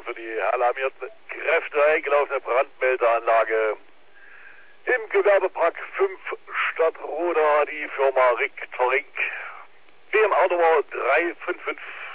für die alarmierten Kräfte eingelaufene Brandmeldeanlage im Gewerbepark 5 Stadtroda, die Firma Richter Inc. BMA Nummer 355